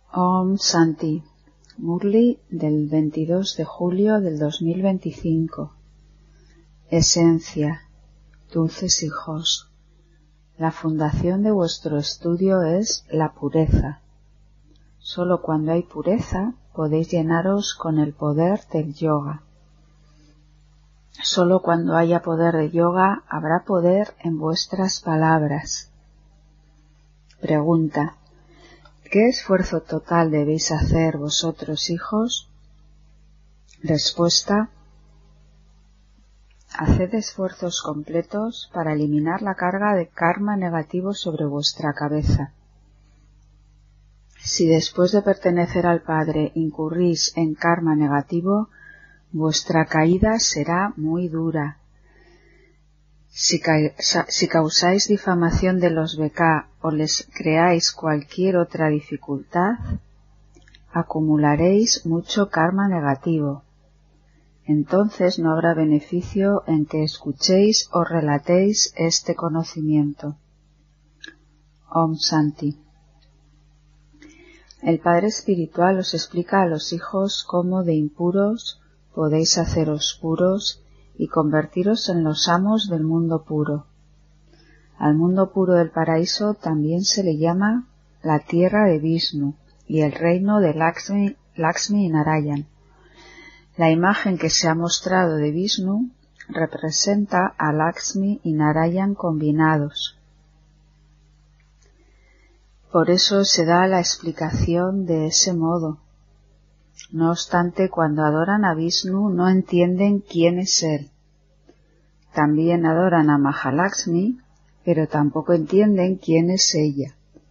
Om Santi, Murli del 22 de julio del 2025. Esencia, dulces hijos, la fundación de vuestro estudio es la pureza. Solo cuando hay pureza podéis llenaros con el poder del yoga. Solo cuando haya poder de yoga habrá poder en vuestras palabras. Pregunta: ¿qué esfuerzo total debéis hacer vosotros, hijos? Respuesta: haced esfuerzos completos para eliminar la carga de karma negativo sobre vuestra cabeza. Si después de pertenecer al Padre incurrís en karma negativo, vuestra caída será muy dura. Si causáis difamación de los Beka o les creáis cualquier otra dificultad, acumularéis mucho karma negativo. Entonces no habrá beneficio en que escuchéis o relatéis este conocimiento. Om Santi. El Padre Espiritual os explica a los hijos cómo de impuros podéis haceros puros y convertiros en los amos del mundo puro. Al mundo puro del paraíso también se le llama la tierra de Vishnu y el reino de Lakshmi y Narayan. La imagen que se ha mostrado de Vishnu representa a Lakshmi y Narayan combinados. Por eso se da la explicación de ese modo. No obstante, cuando adoran a Vishnu no entienden quién es él. También adoran a Mahalakshmi, pero tampoco entienden quién es ella.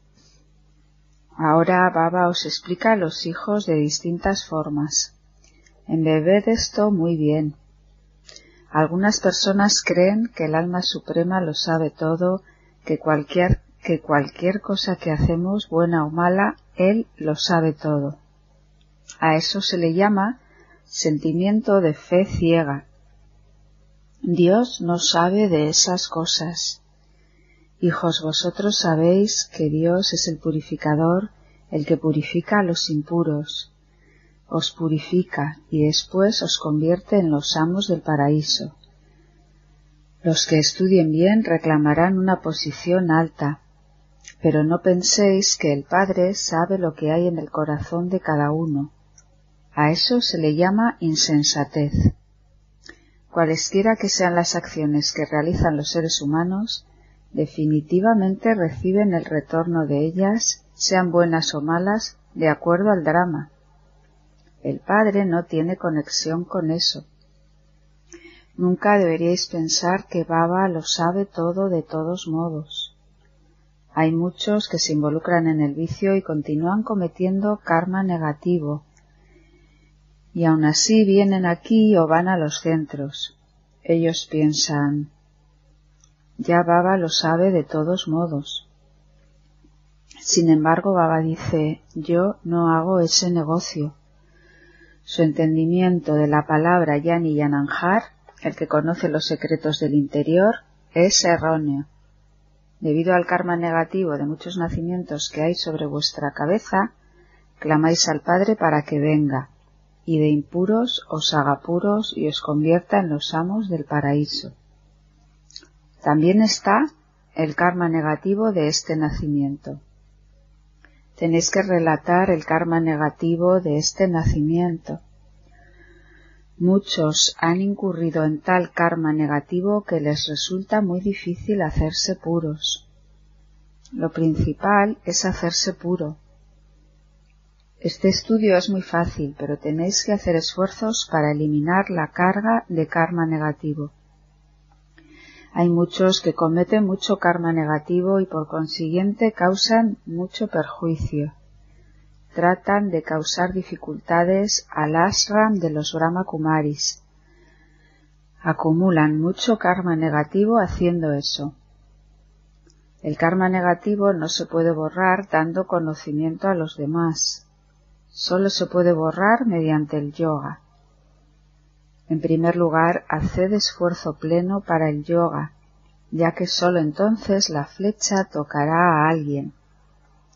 Ahora Baba os explica a los hijos de distintas formas. Embebed esto muy bien. Algunas personas creen que el alma suprema lo sabe todo, que cualquier cosa que hacemos, buena o mala, él lo sabe todo. A eso se le llama sentimiento de fe ciega. Dios no sabe de esas cosas. Hijos, vosotros sabéis que Dios es el purificador, el que purifica a los impuros. Os purifica y después os convierte en los amos del paraíso. Los que estudien bien reclamarán una posición alta, pero no penséis que el Padre sabe lo que hay en el corazón de cada uno. A eso se le llama insensatez. Cualesquiera que sean las acciones que realizan los seres humanos, definitivamente reciben el retorno de ellas, sean buenas o malas, de acuerdo al drama. El Padre no tiene conexión con eso. Nunca deberíais pensar que Baba lo sabe todo de todos modos. Hay muchos que se involucran en el vicio y continúan cometiendo karma negativo, y aun así vienen aquí o van a los centros. Ellos piensan: ya Baba lo sabe de todos modos. Sin embargo, Baba dice: yo no hago ese negocio. Su entendimiento de la palabra Yani Yananjar, el que conoce los secretos del interior, es erróneo. Debido al karma negativo de muchos nacimientos que hay sobre vuestra cabeza, clamáis al Padre para que venga, y de impuros os haga puros y os convierta en los amos del paraíso. También está el karma negativo de este nacimiento. Tenéis que relatar el karma negativo de este nacimiento. Muchos han incurrido en tal karma negativo que les resulta muy difícil hacerse puros. Lo principal es hacerse puro. Este estudio es muy fácil, pero tenéis que hacer esfuerzos para eliminar la carga de karma negativo. Hay muchos que cometen mucho karma negativo y por consiguiente causan mucho perjuicio. Tratan de causar dificultades al ashram de los Brahma Kumaris. Acumulan mucho karma negativo haciendo eso. El karma negativo no se puede borrar dando conocimiento a los demás. Solo se puede borrar mediante el yoga. En primer lugar, haced esfuerzo pleno para el yoga, ya que sólo entonces la flecha tocará a alguien.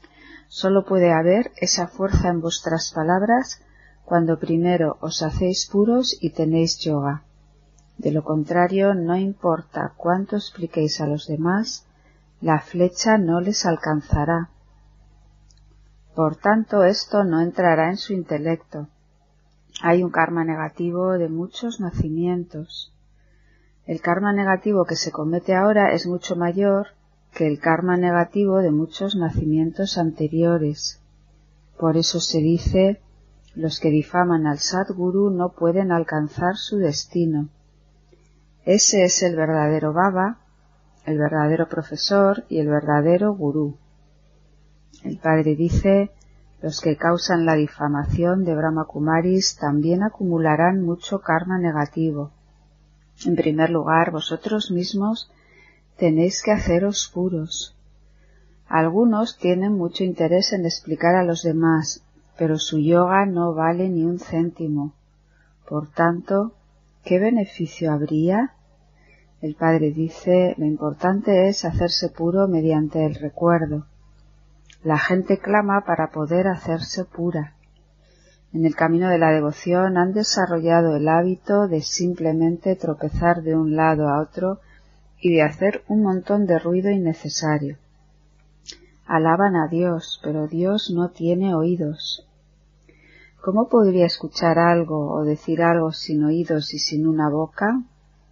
Solo puede haber esa fuerza en vuestras palabras cuando primero os hacéis puros y tenéis yoga. De lo contrario, no importa cuánto expliquéis a los demás, la flecha no les alcanzará. Por tanto, esto no entrará en su intelecto. Hay un karma negativo de muchos nacimientos. El karma negativo que se comete ahora es mucho mayor que el karma negativo de muchos nacimientos anteriores. Por eso se dice, los que difaman al Sadguru no pueden alcanzar su destino. Ese es el verdadero Baba, el verdadero profesor y el verdadero Gurú. El padre dice, los que causan la difamación de Brahma Kumaris también acumularán mucho karma negativo. En primer lugar, vosotros mismos tenéis que haceros puros. Algunos tienen mucho interés en explicar a los demás, pero su yoga no vale ni un céntimo. Por tanto, ¿qué beneficio habría? El padre dice, lo importante es hacerse puro mediante el recuerdo. La gente clama para poder hacerse pura. En el camino de la devoción han desarrollado el hábito de simplemente tropezar de un lado a otro y de hacer un montón de ruido innecesario. Alaban a Dios, pero Dios no tiene oídos. ¿Cómo podría escuchar algo o decir algo sin oídos y sin una boca?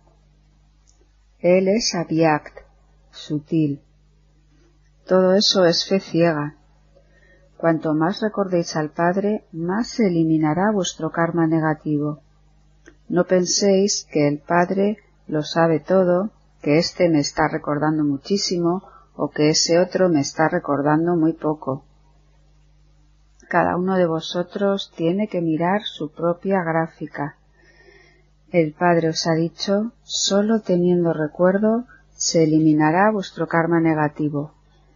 Él es avyakt, sutil. Todo eso es fe ciega. Cuanto más recordéis al Padre, más se eliminará vuestro karma negativo. No penséis que el Padre lo sabe todo, que éste me está recordando muchísimo o que ese otro me está recordando muy poco. Cada uno de vosotros tiene que mirar su propia gráfica. El Padre os ha dicho, solo teniendo recuerdo se eliminará vuestro karma negativo.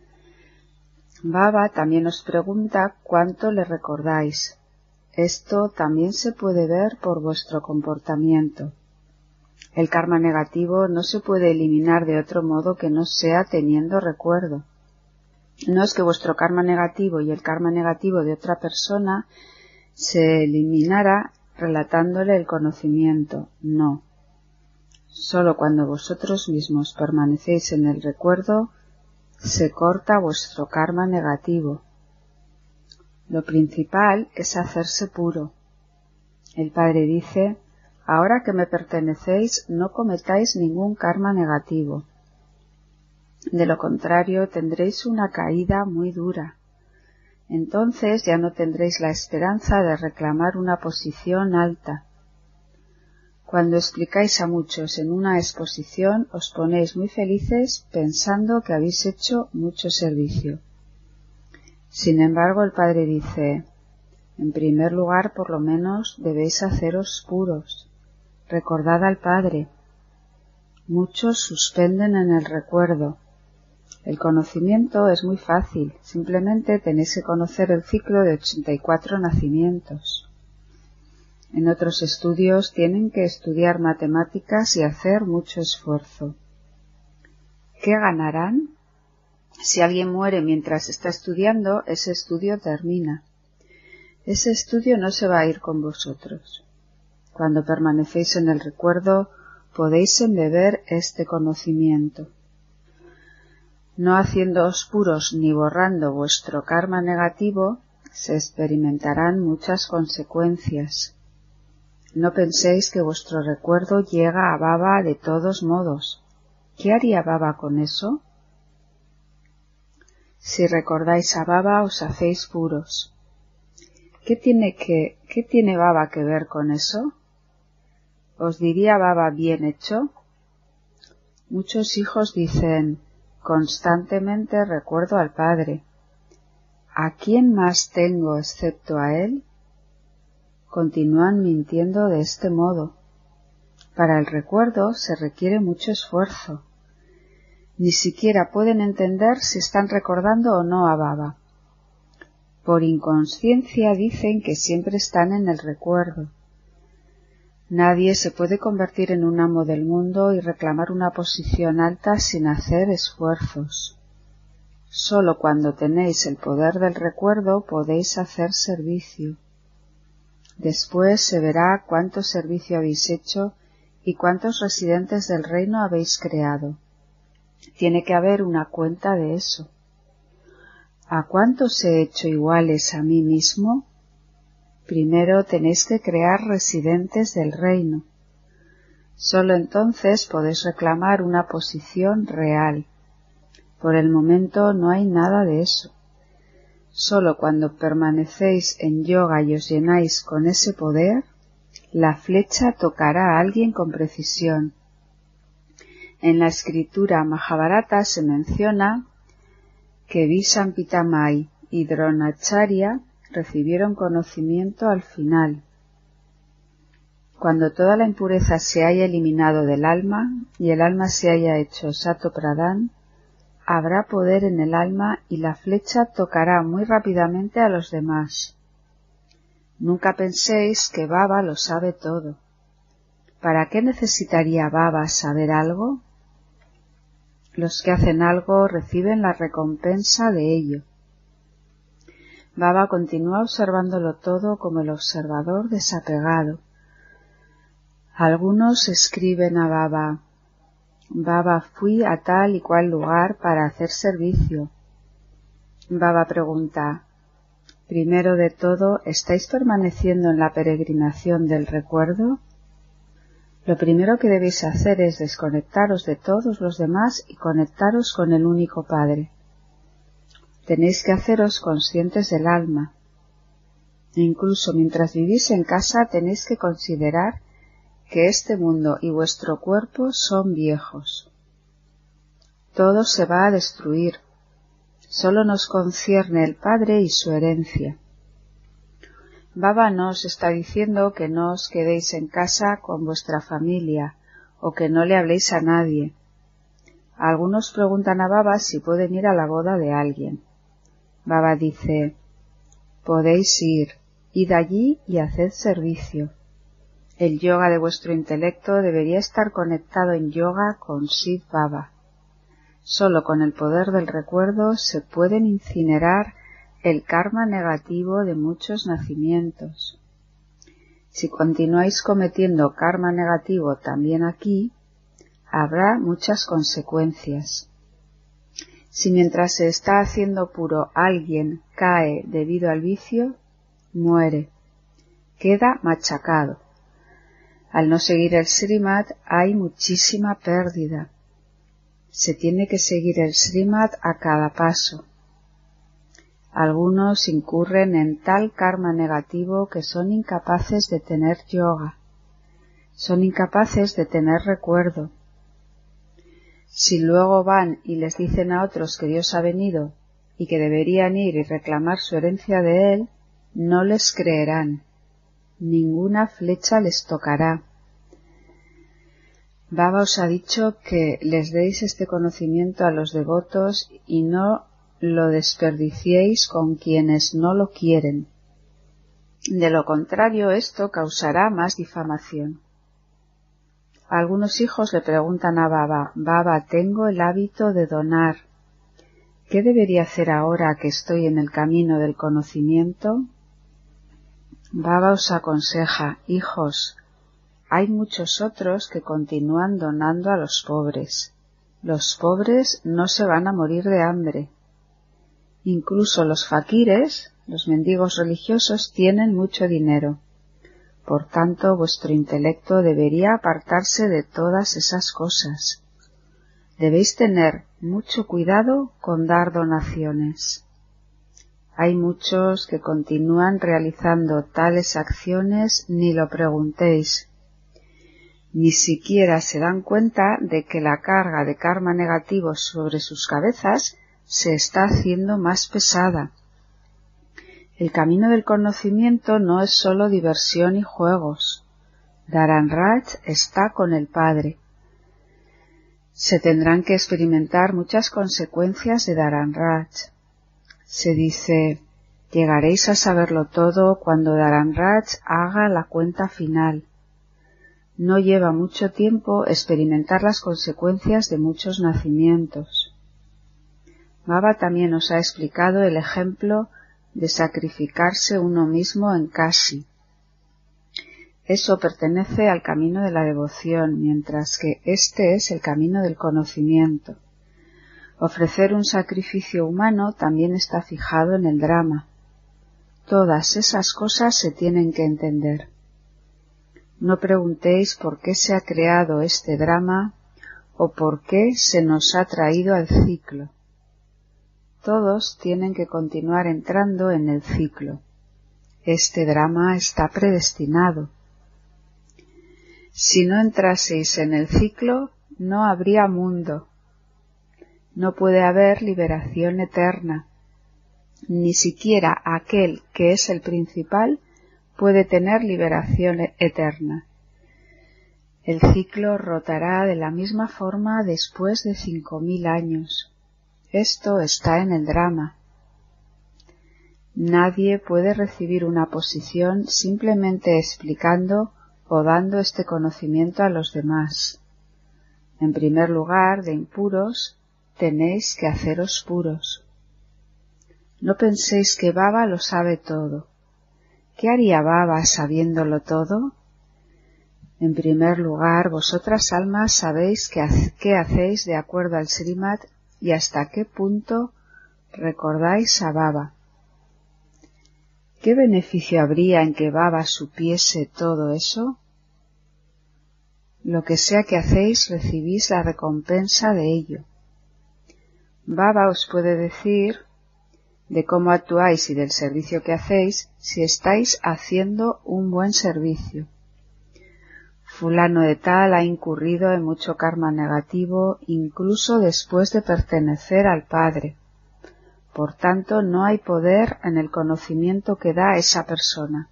Baba también os pregunta cuánto le recordáis. Esto también se puede ver por vuestro comportamiento. El karma negativo no se puede eliminar de otro modo que no sea teniendo recuerdo. No es que vuestro karma negativo y el karma negativo de otra persona se eliminara relatándole el conocimiento. No. Solo cuando vosotros mismos permanecéis en el recuerdo se corta vuestro karma negativo. Lo principal es hacerse puro. El Padre dice, ahora que me pertenecéis no cometáis ningún karma negativo. De lo contrario tendréis una caída muy dura. Entonces ya no tendréis la esperanza de reclamar una posición alta. Cuando explicáis a muchos en una exposición os ponéis muy felices pensando que habéis hecho mucho servicio. Sin embargo, el Padre dice, en primer lugar, por lo menos, debéis haceros puros. Recordad al Padre. Muchos suspenden en el recuerdo. El conocimiento es muy fácil, simplemente tenéis que conocer el ciclo de 84 nacimientos. En otros estudios tienen que estudiar matemáticas y hacer mucho esfuerzo. ¿Qué ganarán? Si alguien muere mientras está estudiando, ese estudio termina. Ese estudio no se va a ir con vosotros. Cuando permanecéis en el recuerdo, podéis embeber este conocimiento. No haciéndoos puros ni borrando vuestro karma negativo, se experimentarán muchas consecuencias. No penséis que vuestro recuerdo llega a Baba de todos modos. ¿Qué haría Baba con eso? Si recordáis a Baba os hacéis puros. ¿Qué tiene Baba que ver con eso? ¿Os diría Baba bien hecho? Muchos hijos dicen, constantemente recuerdo al Padre. ¿A quién más tengo excepto a Él? Continúan mintiendo de este modo. Para el recuerdo se requiere mucho esfuerzo. Ni siquiera pueden entender si están recordando o no a Baba. Por inconsciencia dicen que siempre están en el recuerdo. Nadie se puede convertir en un amo del mundo y reclamar una posición alta sin hacer esfuerzos. Sólo cuando tenéis el poder del recuerdo podéis hacer servicio. Después se verá cuánto servicio habéis hecho y cuántos residentes del reino habéis creado. Tiene que haber una cuenta de eso. ¿A cuántos he hecho iguales a mí mismo? Primero tenéis que crear residentes del reino. Sólo entonces podéis reclamar una posición real. Por el momento no hay nada de eso. Sólo cuando permanecéis en yoga y os llenáis con ese poder, la flecha tocará a alguien con precisión. En la escritura Mahabharata se menciona que Bhisma-Pitāmai y Dronacharya recibieron conocimiento al final. Cuando toda la impureza se haya eliminado del alma y el alma se haya hecho Sato-Pradhan, habrá poder en el alma y la flecha tocará muy rápidamente a los demás. Nunca penséis que Baba lo sabe todo. ¿Para qué necesitaría Baba saber algo? Los que hacen algo reciben la recompensa de ello. Baba continúa observándolo todo como el observador desapegado. Algunos escriben a Baba: Baba, fui a tal y cual lugar para hacer servicio. Baba pregunta: primero de todo, ¿estáis permaneciendo en la peregrinación del recuerdo? Lo primero que debéis hacer es desconectaros de todos los demás y conectaros con el único Padre. Tenéis que haceros conscientes del alma. E incluso mientras vivís en casa tenéis que considerar que este mundo y vuestro cuerpo son viejos. Todo se va a destruir. Solo nos concierne el Padre y su herencia. Baba no os está diciendo que no os quedéis en casa con vuestra familia o que no le habléis a nadie. Algunos preguntan a Baba si pueden ir a la boda de alguien. Baba dice: podéis ir, id allí y haced servicio. El yoga de vuestro intelecto debería estar conectado en yoga con Shiv Baba. Solo con el poder del recuerdo se pueden incinerar el karma negativo de muchos nacimientos. Si continuáis cometiendo karma negativo también aquí, habrá muchas consecuencias. Si mientras se está haciendo puro alguien cae debido al vicio, muere, queda machacado. Al no seguir el Srimad hay muchísima pérdida. Se tiene que seguir el Srimad a cada paso. Algunos incurren en tal karma negativo que son incapaces de tener yoga, son incapaces de tener recuerdo. Si luego van y les dicen a otros que Dios ha venido y que deberían ir y reclamar su herencia de Él, no les creerán. Ninguna flecha les tocará. Baba os ha dicho que les deis este conocimiento a los devotos y no lo desperdiciéis con quienes no lo quieren. De lo contrario, esto causará más difamación. Algunos hijos le preguntan a Baba: Baba, tengo el hábito de donar. ¿Qué debería hacer ahora que estoy en el camino del conocimiento? Baba os aconseja: hijos, hay muchos otros que continúan donando a los pobres. Los pobres no se van a morir de hambre. Incluso los fakires, los mendigos religiosos, tienen mucho dinero. Por tanto, vuestro intelecto debería apartarse de todas esas cosas. Debéis tener mucho cuidado con dar donaciones. Hay muchos que continúan realizando tales acciones, ni lo preguntéis. Ni siquiera se dan cuenta de que la carga de karma negativo sobre sus cabezas se está haciendo más pesada. El camino del conocimiento no es solo diversión y juegos. Dharanraj está con el Padre. Se tendrán que experimentar muchas consecuencias de Dharanraj. Se dice: llegaréis a saberlo todo cuando Dharanraj haga la cuenta final. No lleva mucho tiempo experimentar las consecuencias de muchos nacimientos. Baba también os ha explicado el ejemplo de sacrificarse uno mismo en Kashi. Eso pertenece al camino de la devoción, mientras que este es el camino del conocimiento. Ofrecer un sacrificio humano también está fijado en el drama. Todas esas cosas se tienen que entender. No preguntéis por qué se ha creado este drama o por qué se nos ha traído al ciclo. Todos tienen que continuar entrando en el ciclo. Este drama está predestinado. Si no entraseis en el ciclo, no habría mundo. No puede haber liberación eterna. Ni siquiera aquel que es el principal puede tener liberación eterna. El ciclo rotará de la misma forma después de 5000 años. Esto está en el drama. Nadie puede recibir una posición simplemente explicando o dando este conocimiento a los demás. En primer lugar, de impuros, tenéis que haceros puros. No penséis que Baba lo sabe todo. ¿Qué haría Baba sabiéndolo todo? En primer lugar, vosotras almas sabéis qué hacéis de acuerdo al Srimad y hasta qué punto recordáis a Baba. ¿Qué beneficio habría en que Baba supiese todo eso? Lo que sea que hacéis, recibís la recompensa de ello. Baba os puede decir de cómo actuáis y del servicio que hacéis si estáis haciendo un buen servicio. Fulano de tal ha incurrido en mucho karma negativo incluso después de pertenecer al Padre. Por tanto, no hay poder en el conocimiento que da esa persona.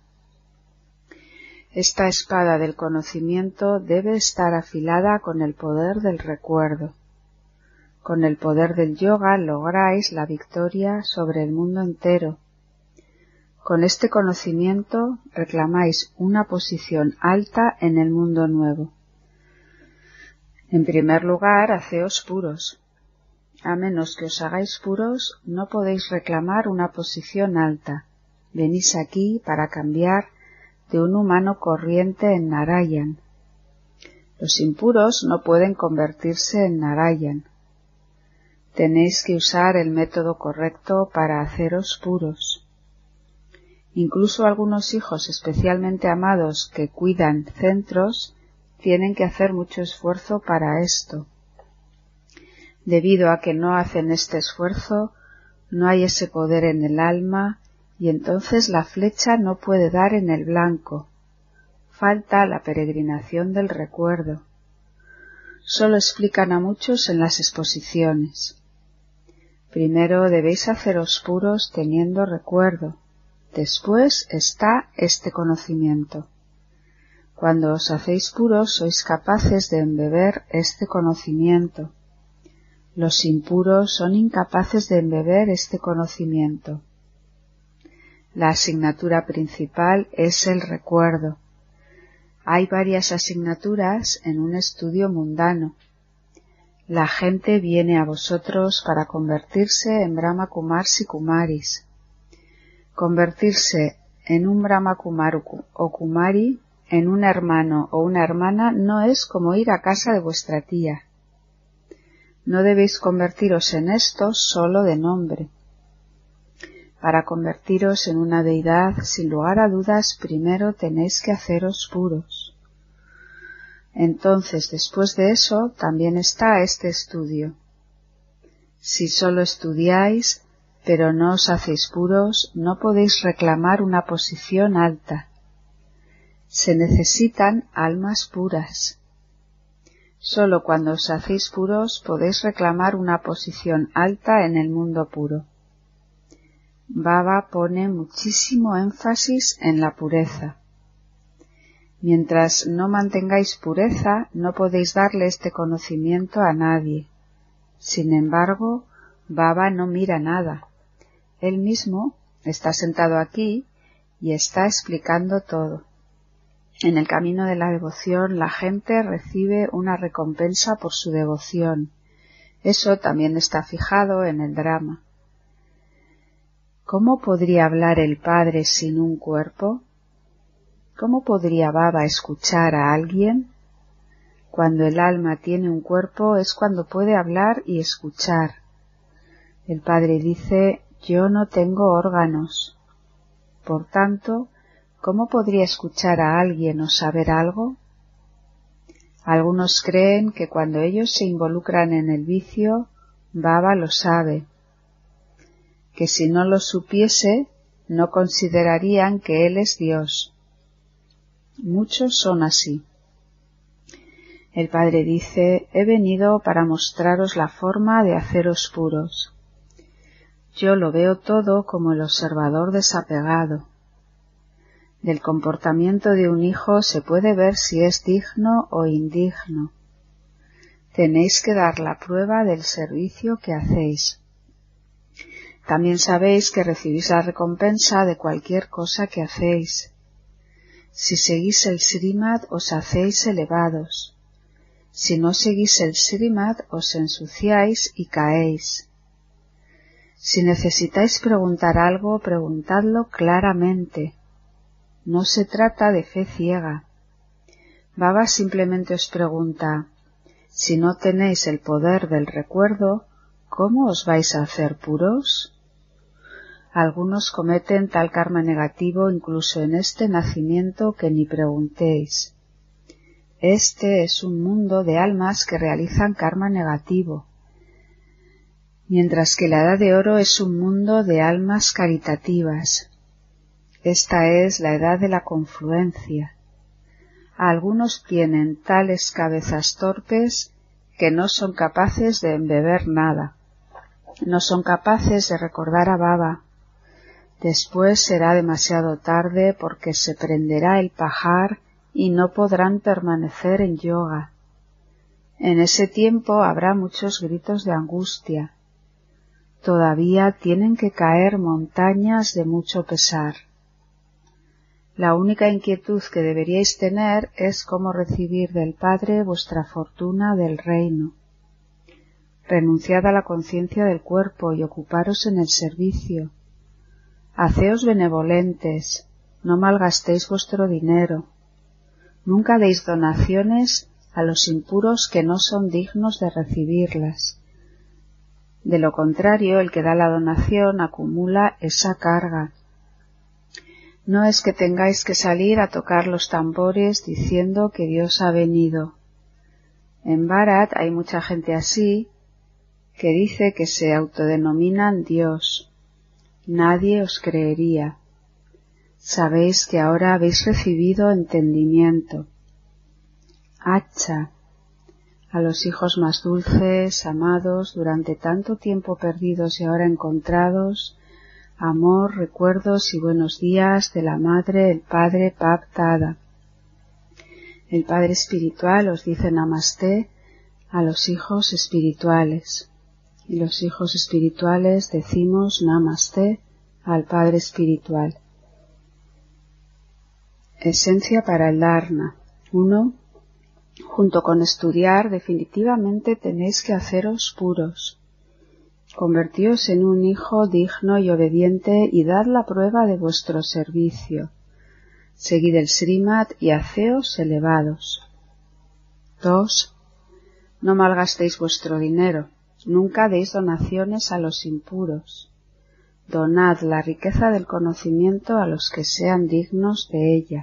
Esta espada del conocimiento debe estar afilada con el poder del recuerdo. Con el poder del yoga lográis la victoria sobre el mundo entero. Con este conocimiento reclamáis una posición alta en el mundo nuevo. En primer lugar, haceos puros. A menos que os hagáis puros, no podéis reclamar una posición alta. Venís aquí para cambiar de un humano corriente en Narayan. Los impuros no pueden convertirse en Narayan. Tenéis que usar el método correcto para haceros puros. Incluso algunos hijos especialmente amados que cuidan centros tienen que hacer mucho esfuerzo para esto. Debido a que no hacen este esfuerzo, no hay ese poder en el alma y entonces la flecha no puede dar en el blanco. Falta la peregrinación del recuerdo. Solo explican a muchos en las exposiciones. Primero debéis haceros puros teniendo recuerdo. Después está este conocimiento. Cuando os hacéis puros sois capaces de embeber este conocimiento. Los impuros son incapaces de embeber este conocimiento. La asignatura principal es el recuerdo. Hay varias asignaturas en un estudio mundano. La gente viene a vosotros para convertirse en Brahma Kumars y Kumaris. Convertirse en un Brahma Kumar o Kumari, en un hermano o una hermana, no es como ir a casa de vuestra tía. No debéis convertiros en esto solo de nombre. Para convertiros en una deidad, sin lugar a dudas, primero tenéis que haceros puros. Entonces, después de eso, también está este estudio. Si solo estudiáis, pero no os hacéis puros, no podéis reclamar una posición alta. Se necesitan almas puras. Solo cuando os hacéis puros podéis reclamar una posición alta en el mundo puro. Baba pone muchísimo énfasis en la pureza. Mientras no mantengáis pureza, no podéis darle este conocimiento a nadie. Sin embargo, Baba no mira nada. Él mismo está sentado aquí y está explicando todo. En el camino de la devoción, la gente recibe una recompensa por su devoción, Eso también está fijado en el drama. ¿Cómo podría hablar el Padre sin un cuerpo? ¿Cómo podría Baba escuchar a alguien? Cuando el alma tiene un cuerpo es cuando puede hablar y escuchar. El Padre dice, yo no tengo órganos. Por tanto, ¿cómo podría escuchar a alguien o saber algo? Algunos creen que cuando ellos se involucran en el vicio, Baba lo sabe, que si no lo supiese, no considerarían que Él es Dios. Muchos son así. El Padre dice, he venido para mostraros la forma de haceros puros. Yo lo veo todo como el observador desapegado. Del comportamiento de un hijo se puede ver si es digno o indigno. Tenéis que dar la prueba del servicio que hacéis. También sabéis que recibís la recompensa de cualquier cosa que hacéis. Si seguís el Srimad os hacéis elevados. Si no seguís el Srimad os ensuciáis y caéis. Si necesitáis preguntar algo, preguntadlo claramente. No se trata de fe ciega. Baba simplemente os pregunta, si no tenéis el poder del recuerdo, ¿cómo os vais a hacer puros? Algunos cometen tal karma negativo incluso en este nacimiento que ni preguntéis. Este es un mundo de almas que realizan karma negativo, mientras que la Edad de Oro es un mundo de almas caritativas. Esta es la edad de la confluencia. Algunos tienen tales cabezas torpes que no son capaces de embeber nada. No son capaces de recordar a Baba. Después será demasiado tarde porque se prenderá el pajar y no podrán permanecer en yoga. En ese tiempo habrá muchos gritos de angustia. Todavía tienen que caer montañas de mucho pesar. La única inquietud que deberíais tener es cómo recibir del Padre vuestra fortuna del reino. Renunciad a la conciencia del cuerpo y ocuparos en el servicio. Haceos benevolentes, no malgastéis vuestro dinero. Nunca deis donaciones a los impuros que no son dignos de recibirlas. De lo contrario, el que da la donación acumula esa carga. No es que tengáis que salir a tocar los tambores diciendo que Dios ha venido. En Bharat hay mucha gente así que dice que se autodenominan Dios. Nadie os creería. Sabéis que ahora habéis recibido entendimiento. Acha, a los hijos más dulces, amados, durante tanto tiempo perdidos y ahora encontrados, amor, recuerdos y buenos días de la Madre, el Padre Bap Dada. El Padre Espiritual os dice Namasté a los hijos espirituales, y los hijos espirituales decimos Namasté al Padre Espiritual. Esencia para el Dharma. 1. Junto con estudiar, definitivamente tenéis que haceros puros. Convertíos en un hijo digno y obediente y dad la prueba de vuestro servicio. Seguid el Srimad y haceos elevados. 2. No malgastéis vuestro dinero. Nunca deis donaciones a los impuros. Donad la riqueza del conocimiento a los que sean dignos de ella.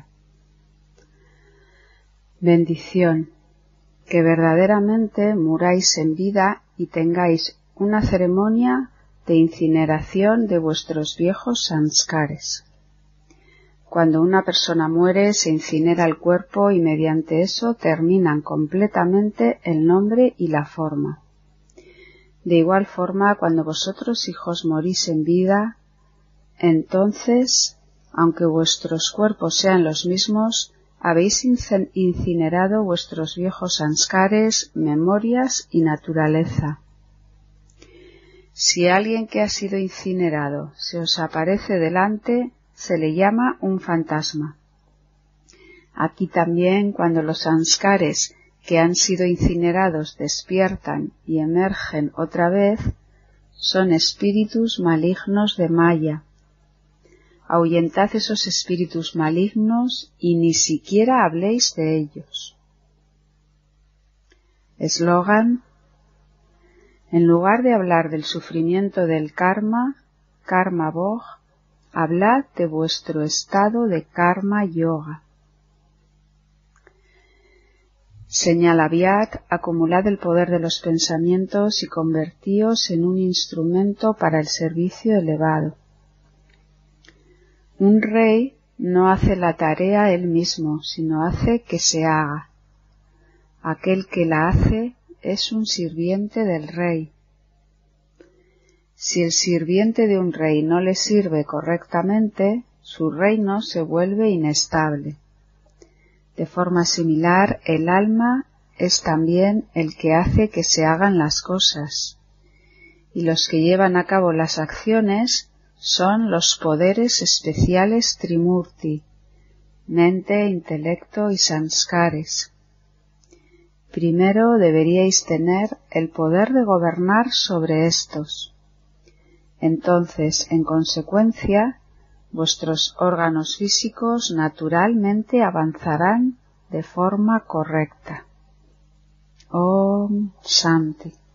Bendición. Que verdaderamente muráis en vida y tengáis una ceremonia de incineración de vuestros viejos sanskares. Cuando una persona muere se incinera el cuerpo y mediante eso terminan completamente el nombre y la forma. De igual forma, cuando vosotros hijos morís en vida, entonces, aunque vuestros cuerpos sean los mismos, habéis incinerado vuestros viejos sanskares, memorias y naturaleza. Si alguien que ha sido incinerado se os aparece delante, se le llama un fantasma. Aquí también, cuando los sanskares que han sido incinerados despiertan y emergen otra vez, son espíritus malignos de Maya. Ahuyentad esos espíritus malignos y ni siquiera habléis de ellos. Eslogan: en lugar de hablar del sufrimiento del karma, karma bhog, hablad de vuestro estado de karma yoga. Señala Vyat: acumulad el poder de los pensamientos y convertíos en un instrumento para el servicio elevado. Un rey no hace la tarea él mismo, sino hace que se haga. Aquel que la hace es un sirviente del rey. Si el sirviente de un rey no le sirve correctamente, su reino se vuelve inestable. De forma similar, el alma es también el que hace que se hagan las cosas, y los que llevan a cabo las acciones son los poderes especiales Trimurti, mente, intelecto y sanskares. Primero deberíais tener el poder de gobernar sobre estos. Entonces, en consecuencia, vuestros órganos físicos naturalmente avanzarán de forma correcta. Om Shanti.